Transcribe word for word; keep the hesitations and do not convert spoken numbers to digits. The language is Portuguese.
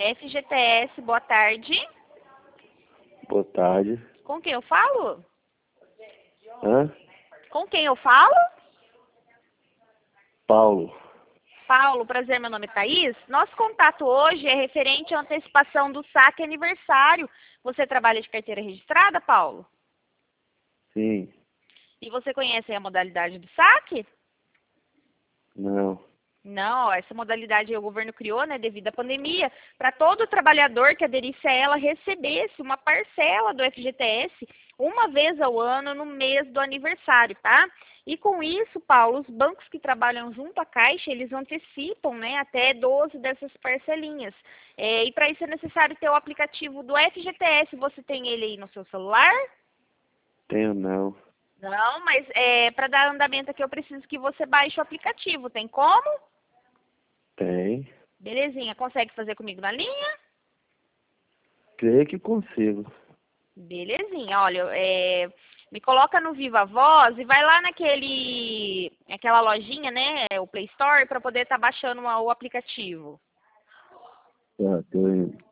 F G T S, boa tarde. Boa tarde. Com quem eu falo? Hã? Com quem eu falo? Paulo. Paulo, prazer, meu nome é Thaís. Nosso contato hoje é referente à antecipação do saque aniversário. Você trabalha de carteira registrada, Paulo? Sim. E você conhece a modalidade do saque? Não. Não, essa modalidade aí o governo criou, né, devido à pandemia, para todo trabalhador que aderisse a ela recebesse uma parcela do F G T S uma vez ao ano no mês do aniversário, tá? E com isso, Paulo, os bancos que trabalham junto à Caixa, eles antecipam, né, até doze dessas parcelinhas. É, e para isso é necessário ter o aplicativo do F G T S. Você tem ele aí no seu celular? Tenho não. Não, mas é, para dar andamento aqui eu preciso que você baixe o aplicativo. Tem como? Tem. Belezinha, consegue fazer comigo na linha? Creio que consigo. Belezinha, olha, é, me coloca no Viva Voz e vai lá naquele, aquela lojinha, né, o Play Store, para poder estar baixando uma- o aplicativo. Tá, tô indo.